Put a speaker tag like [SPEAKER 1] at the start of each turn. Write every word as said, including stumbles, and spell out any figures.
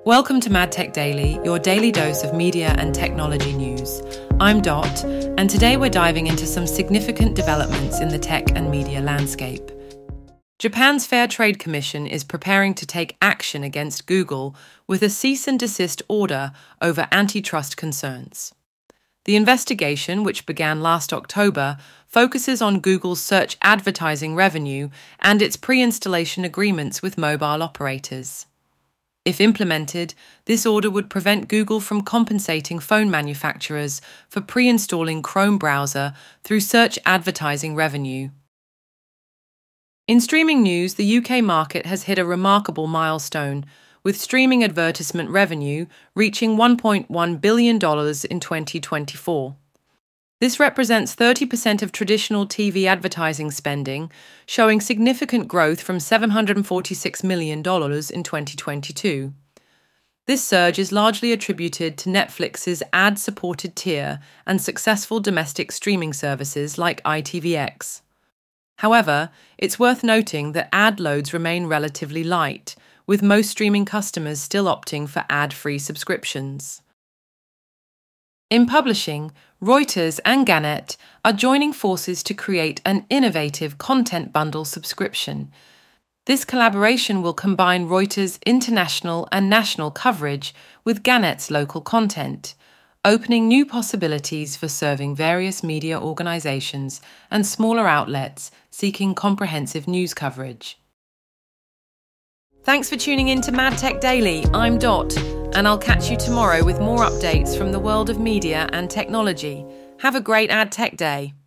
[SPEAKER 1] Welcome to MadTech Daily, your daily dose of media and technology news. I'm Dot, and today we're diving into some significant developments in the tech and media landscape. Japan's Fair Trade Commission is preparing to take action against Google with a cease and desist order over antitrust concerns. The investigation, which began last October, focuses on Google's search advertising revenue and its pre-installation agreements with mobile operators. If implemented, this order would prevent Google from compensating phone manufacturers for pre-installing Chrome browser through search advertising revenue. In streaming news, the U K market has hit a remarkable milestone, with streaming advertisement revenue reaching one point one billion dollars in twenty twenty-four. This represents thirty percent of traditional T V advertising spending, showing significant growth from seven hundred forty-six million dollars in twenty twenty-two. This surge is largely attributed to Netflix's ad-supported tier and successful domestic streaming services like I T V X. However, it's worth noting that ad loads remain relatively light, with most streaming customers still opting for ad-free subscriptions. In publishing, Reuters and Gannett are joining forces to create an innovative content bundle subscription. This collaboration will combine Reuters' international and national coverage with Gannett's local content, opening new possibilities for serving various media organizations and smaller outlets seeking comprehensive news coverage. Thanks for tuning in to MadTech Daily. I'm Dot, and I'll catch you tomorrow with more updates from the world of media and technology. Have a great Ad Tech Day.